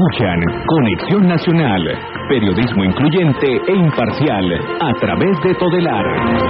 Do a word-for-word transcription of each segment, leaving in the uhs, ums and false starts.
Escuchan Conexión Nacional, periodismo incluyente e imparcial a través de Todelar.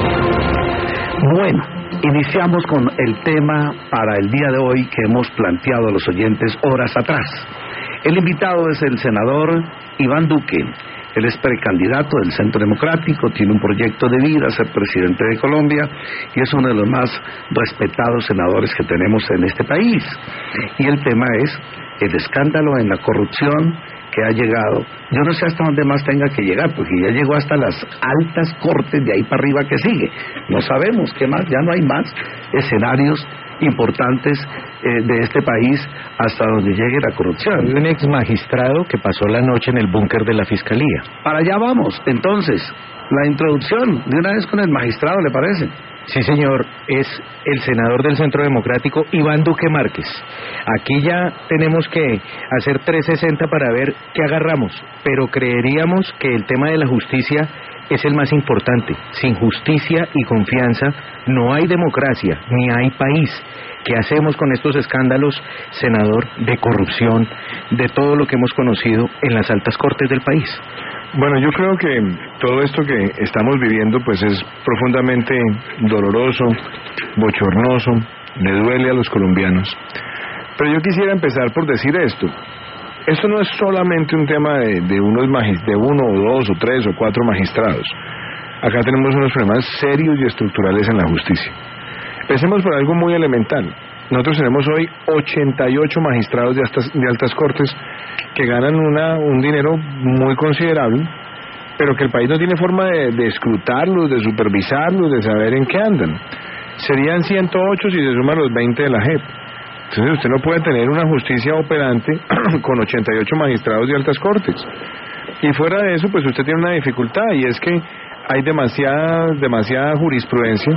Bueno, iniciamos con el tema para el día de hoy que hemos planteado a los oyentes horas atrás. El invitado es el senador Iván Duque. Él es precandidato del Centro Democrático, tiene un proyecto de vida, ser presidente de Colombia, y es uno de los más respetados senadores que tenemos en este país. Y el tema es el escándalo en la corrupción que ha llegado, yo no sé hasta dónde más tenga que llegar, porque ya llegó hasta las altas cortes, de ahí para arriba que sigue. No sabemos qué más, ya no hay más escenarios importantes eh, de este país hasta donde llegue la corrupción. Hay un ex magistrado que pasó la noche en el búnker de la Fiscalía. Para allá vamos, entonces, la introducción, de una vez con el magistrado, ¿le parece? Sí, señor, es el senador del Centro Democrático, Iván Duque Márquez. Aquí ya tenemos que hacer trescientos sesenta para ver qué agarramos, pero creeríamos que el tema de la justicia es el más importante. Sin justicia y confianza no hay democracia, ni hay país. ¿Qué hacemos con estos escándalos, senador, de corrupción, de todo lo que hemos conocido en las altas cortes del país? Bueno, yo creo que todo esto que estamos viviendo pues es profundamente doloroso, bochornoso, le duele a los colombianos. Pero yo quisiera empezar por decir esto. Esto no es solamente un tema de, de, unos magis, de uno o dos o tres o cuatro magistrados. Acá tenemos unos problemas serios y estructurales en la justicia. Empecemos por algo muy elemental. Nosotros tenemos hoy ochenta y ocho magistrados de altas, de altas cortes que ganan una, un dinero muy considerable, pero que el país no tiene forma de, de escrutarlos, de supervisarlos, de saber en qué andan. Serían ciento ocho si se suman los veinte de la J E P. Entonces usted no puede tener una justicia operante con ochenta y ocho magistrados de altas cortes. Y fuera de eso, pues usted tiene una dificultad, y es que hay demasiada, demasiada jurisprudencia,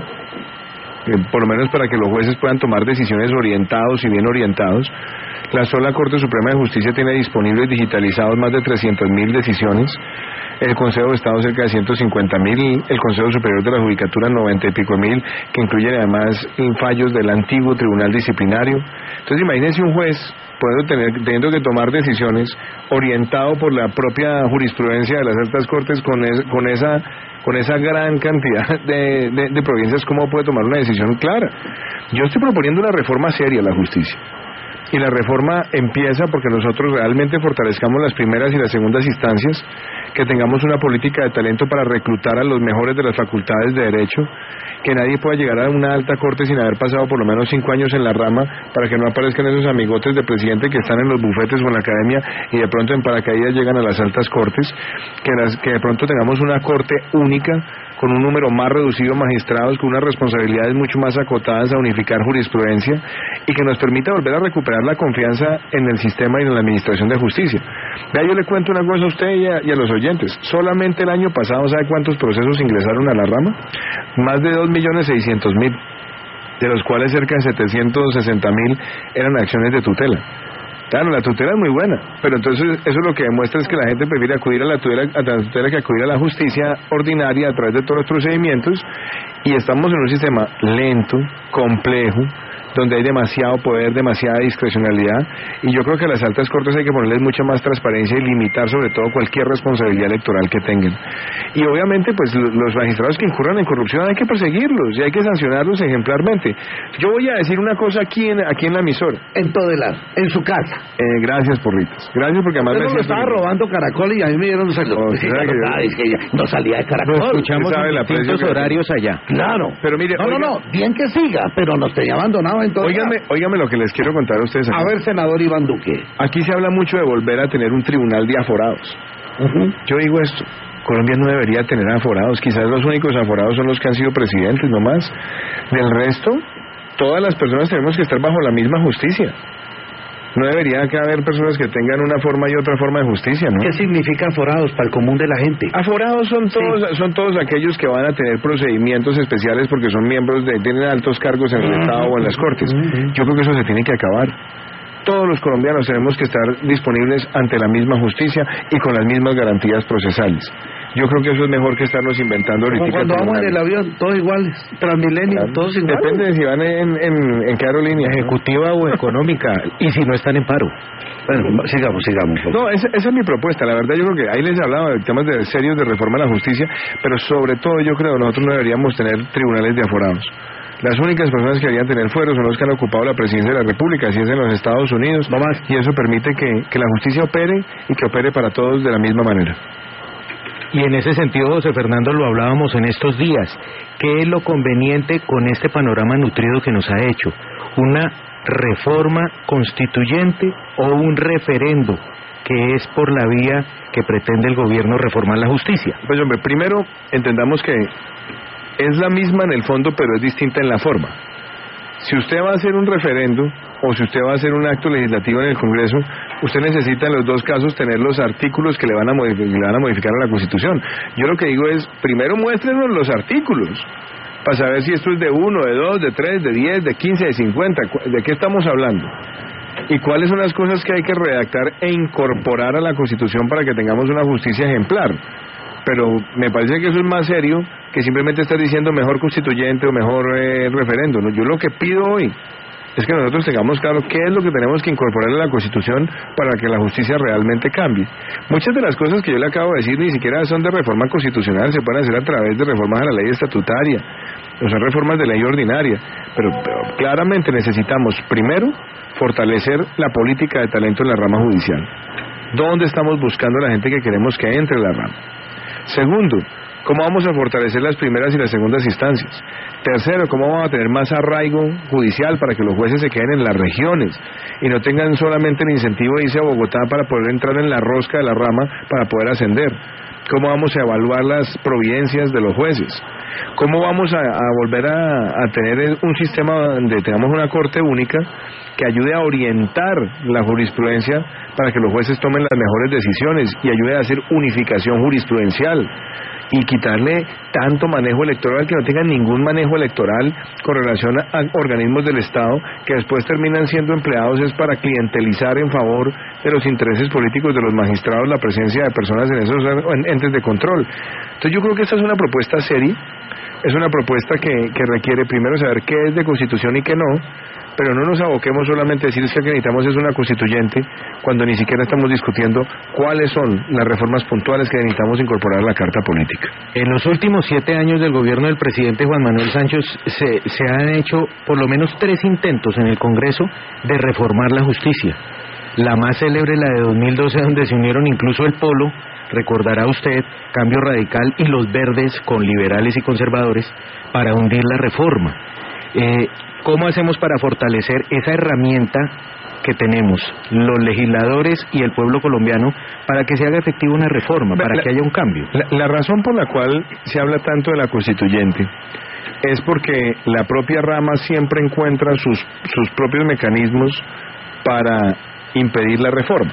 por lo menos para que los jueces puedan tomar decisiones orientados y bien orientados. La sola Corte Suprema de Justicia tiene disponibles digitalizados más de trescientas mil decisiones, el Consejo de Estado cerca de ciento cincuenta mil, el Consejo Superior de la Judicatura noventa y pico mil, que incluyen además fallos del antiguo Tribunal Disciplinario. Entonces imagínense un juez puede tener, teniendo que tomar decisiones orientado por la propia jurisprudencia de las altas cortes con, es, con esa con esa gran cantidad de, de, de provincias, ¿cómo puede tomar una decisión clara? Yo estoy proponiendo una reforma seria a la justicia. Y la reforma empieza porque nosotros realmente fortalezcamos las primeras y las segundas instancias, que tengamos una política de talento para reclutar a los mejores de las facultades de derecho, que nadie pueda llegar a una alta corte sin haber pasado por lo menos cinco años en la rama, para que no aparezcan esos amigotes de presidente que están en los bufetes o en la academia y de pronto en paracaídas llegan a las altas cortes, que, las, que de pronto tengamos una corte única, con un número más reducido de magistrados, con unas responsabilidades mucho más acotadas a unificar jurisprudencia, y que nos permita volver a recuperar la confianza en el sistema y en la administración de justicia. Vea, yo le cuento una cosa a usted y a, y a los oyentes. Solamente el año pasado, ¿sabe cuántos procesos ingresaron a la rama? Más de dos millones seiscientos mil, de los cuales cerca de setecientos sesenta mil eran acciones de tutela. Claro, la tutela es muy buena, pero entonces eso lo que demuestra es que la gente prefiere acudir a la tutela, a la tutela que acudir a la justicia ordinaria a través de todos los procedimientos, y estamos en un sistema lento, complejo, donde hay demasiado poder, demasiada discrecionalidad, y yo creo que a las altas cortes hay que ponerles mucha más transparencia y limitar sobre todo cualquier responsabilidad electoral que tengan. Y obviamente pues los magistrados que incurran en corrupción hay que perseguirlos y hay que sancionarlos ejemplarmente. Yo voy a decir una cosa aquí en, aquí en la emisora. En Todelar, en su casa. Eh, gracias, Porritas. Gracias porque además... Pero me estaba que... robando Caracol y a mí me dieron... No, sí, no, que... es que ya no salía de Caracol. Lo escuchamos en distintos horarios allá. Claro. Pero mire, no, oiga... no, no, bien que siga, pero nos tenía abandonado en todo. Óigame, óigame lo que les quiero contar a ustedes aquí. A ver, senador Iván Duque. Aquí se habla mucho de volver a tener un tribunal de aforados. Uh-huh. Yo digo esto, Colombia no debería tener aforados, quizás los únicos aforados son los que han sido presidentes nomás. Del resto, todas las personas tenemos que estar bajo la misma justicia. No debería acá haber personas que tengan una forma y otra forma de justicia, ¿no? ¿Qué significa aforados para el común de la gente? Aforados son todos, sí. son todos aquellos que van a tener procedimientos especiales porque son miembros de, tienen altos cargos en el uh-huh. Estado o en las Cortes. Uh-huh. Yo creo que eso se tiene que acabar. Todos los colombianos tenemos que estar disponibles ante la misma justicia y con las mismas garantías procesales. Yo creo que eso es mejor que estarnos inventando ahorita. Como cuando vamos en el avión, todos iguales, Transmilenio, claro, todos iguales. Depende de si van en, en, en qué aerolínea. Ejecutiva, ¿no? O económica, y si no están en paro. Bueno, sigamos, sigamos. No, esa, esa es mi propuesta. La verdad, yo creo que ahí les hablaba de temas de serios de reforma a la justicia, pero sobre todo yo creo que nosotros no deberíamos tener tribunales de aforados. Las únicas personas que deberían tener fueros son los que han ocupado la presidencia de la República, así es en los Estados Unidos, no más, y eso permite que, que la justicia opere y que opere para todos de la misma manera. Y en ese sentido, José Fernando, lo hablábamos en estos días. ¿Qué es lo conveniente con este panorama nutrido que nos ha hecho? ¿Una reforma constituyente o un referendo que es por la vía que pretende el gobierno reformar la justicia? Pues hombre, primero entendamos que es la misma en el fondo, pero es distinta en la forma. Si usted va a hacer un referendo o si usted va a hacer un acto legislativo en el Congreso, usted necesita en los dos casos tener los artículos que le van a modificar, le van a modificar a la Constitución. Yo lo que digo es, primero muéstrenos los artículos para saber si esto es de uno, de dos, de tres, de diez, de quince, de cincuenta, de qué estamos hablando y cuáles son las cosas que hay que redactar e incorporar a la Constitución para que tengamos una justicia ejemplar. Pero me parece que eso es más serio que simplemente estar diciendo mejor constituyente o mejor eh, referendo, ¿no? Yo lo que pido hoy es que nosotros tengamos claro qué es lo que tenemos que incorporar a la Constitución para que la justicia realmente cambie. Muchas de las cosas que yo le acabo de decir ni siquiera son de reforma constitucional, se pueden hacer a través de reformas a la ley estatutaria, o son reformas de ley ordinaria, pero, pero claramente necesitamos, primero, fortalecer la política de talento en la rama judicial. ¿Dónde estamos buscando a la gente que queremos que entre en la rama? Segundo, ¿cómo vamos a fortalecer las primeras y las segundas instancias? Tercero, ¿cómo vamos a tener más arraigo judicial para que los jueces se queden en las regiones y no tengan solamente el incentivo de irse a Bogotá para poder entrar en la rosca de la rama para poder ascender? ¿Cómo vamos a evaluar las providencias de los jueces? ¿Cómo vamos a, a volver a, a tener un sistema donde tengamos una corte única que ayude a orientar la jurisprudencia para que los jueces tomen las mejores decisiones y ayude a hacer unificación jurisprudencial y quitarle tanto manejo electoral, que no tengan ningún manejo electoral con relación a, a organismos del Estado que después terminan siendo empleados es para clientelizar en favor de los intereses políticos de los magistrados la presencia de personas en esos entes de control? Entonces yo creo que esta es una propuesta seria, es una propuesta que, que requiere primero saber qué es de constitución y qué no, pero no nos aboquemos solamente a decir que lo que necesitamos es una constituyente cuando ni siquiera estamos discutiendo cuáles son las reformas puntuales que necesitamos incorporar a la Carta Política. En los últimos siete años del gobierno del presidente Juan Manuel Santos se, se han hecho por lo menos tres intentos en el Congreso de reformar la justicia. La más célebre, la de dos mil doce, donde se unieron incluso el Polo, recordará usted, Cambio Radical y los Verdes con liberales y conservadores para hundir la reforma. Eh, ¿Cómo hacemos para fortalecer esa herramienta que tenemos los legisladores y el pueblo colombiano para que se haga efectiva una reforma, para la, que haya un cambio? La, la razón por la cual se habla tanto de la constituyente es porque la propia rama siempre encuentra sus, sus propios mecanismos para impedir la reforma.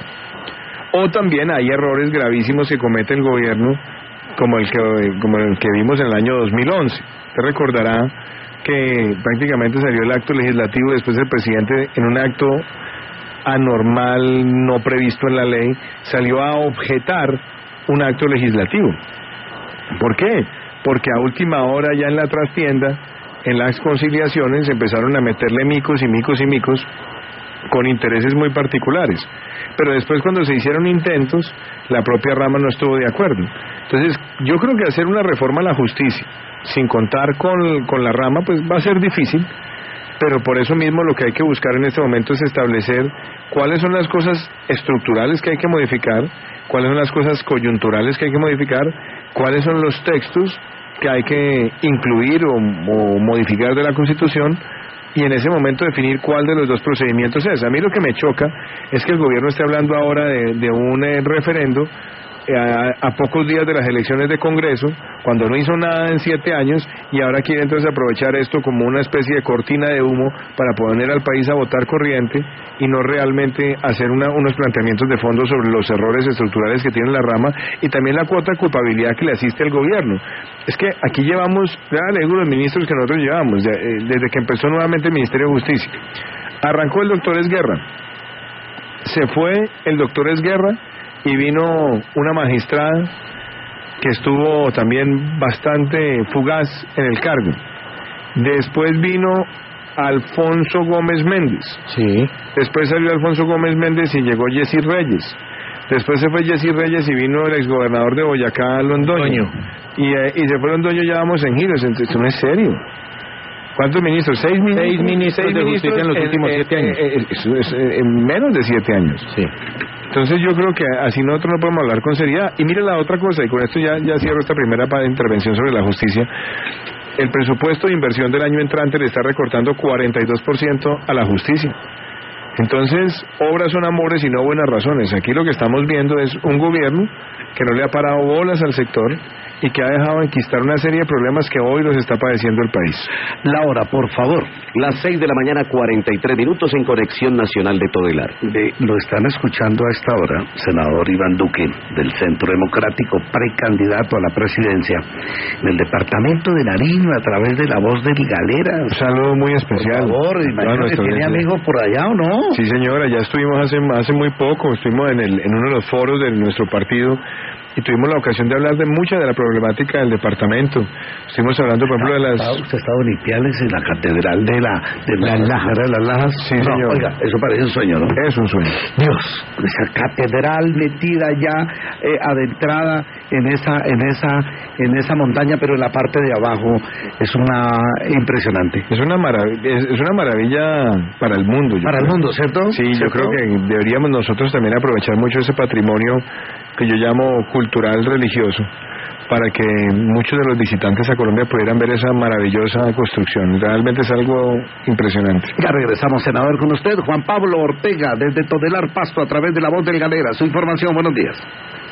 O también hay errores gravísimos que comete el gobierno, como el que, como el que vimos en el año dos mil once. Usted recordará que prácticamente salió el acto legislativo y después el presidente, en un acto anormal, no previsto en la ley, salió a objetar un acto legislativo. ¿Por qué? Porque a última hora, ya en la trastienda, en las conciliaciones, empezaron a meterle micos y micos y micos con intereses muy particulares. Pero después, cuando se hicieron intentos, la propia rama no estuvo de acuerdo. Entonces, yo creo que hacer una reforma a la justicia sin contar con, con la rama, pues va a ser difícil, pero por eso mismo lo que hay que buscar en este momento es establecer cuáles son las cosas estructurales que hay que modificar, cuáles son las cosas coyunturales que hay que modificar, cuáles son los textos que hay que incluir o, o modificar de la Constitución, y en ese momento definir cuál de los dos procedimientos es. A mí lo que me choca es que el gobierno esté hablando ahora de, de un eh, referendo A, a pocos días de las elecciones de Congreso, cuando no hizo nada en siete años, y ahora quiere entonces aprovechar esto como una especie de cortina de humo para poner al país a votar corriente y no realmente hacer una, unos planteamientos de fondo sobre los errores estructurales que tiene la rama y también la cuota de culpabilidad que le asiste al gobierno. Es que aquí llevamos, ya le digo los ministros que nosotros llevamos, ya, eh, desde que empezó nuevamente el Ministerio de Justicia. Arrancó el doctor Esguerra, se fue el doctor Esguerra y vino una magistrada que estuvo también bastante fugaz en el cargo. Después vino Alfonso Gómez Méndez. Sí. Después salió Alfonso Gómez Méndez y llegó Jessy Reyes. Después se fue Jessy Reyes y vino el exgobernador de Boyacá, Londoño. Y, eh, y se fue Londoño, ya vamos en giros. Esto no es serio. ¿Cuántos ministros? ¿Seis ministros? Seis ministros Seis de ministros justicia en los últimos eh, siete años. Eh, eh, eso es, eh, en menos de siete años. Sí. Entonces yo creo que así nosotros no podemos hablar con seriedad. Y mire la otra cosa, y con esto ya, ya cierro esta primera intervención sobre la justicia. El presupuesto de inversión del año entrante le está recortando cuarenta y dos por ciento a la justicia. Entonces, obras son amores y no buenas razones. Aquí lo que estamos viendo es un gobierno que no le ha parado bolas al sector y que ha dejado enquistar una serie de problemas que hoy los está padeciendo el país. Laura, por favor. Las seis de la mañana, cuarenta y tres minutos en Conexión Nacional de Todelar. De, lo están escuchando a esta hora, senador Iván Duque, del Centro Democrático, precandidato a la presidencia, en el departamento de Nariño, a través de la voz del Galera. Un saludo muy especial. Por favor, imagino que tiene amigos por allá, ¿o no? Sí, señora, ya estuvimos hace, hace muy poco, estuvimos en, el, en uno de los foros de nuestro partido y tuvimos la ocasión de hablar de mucha de la problemática del departamento. Estuvimos hablando, por ejemplo, de las... ¿Usted ha estado en Ipiales, en la catedral de la de la, Las Lajas? de las Lajas? Sí, no, señor. Oiga, eso parece un sueño, ¿no? Es un sueño. Dios, esa catedral metida ya eh, adentrada en esa en esa en esa montaña, pero en la parte de abajo es una impresionante. Es una maravilla, es, es una maravilla para el mundo. Para creo. el mundo, ¿cierto? Sí, yo ¿cierto? creo que deberíamos nosotros también aprovechar mucho ese patrimonio que yo llamo cultural religioso, para que muchos de los visitantes a Colombia pudieran ver esa maravillosa construcción. Realmente es algo impresionante. Ya regresamos, senador, con usted, Juan Pablo Ortega, desde Todelar, Pasto, a través de la voz del Galera. Su información, buenos días.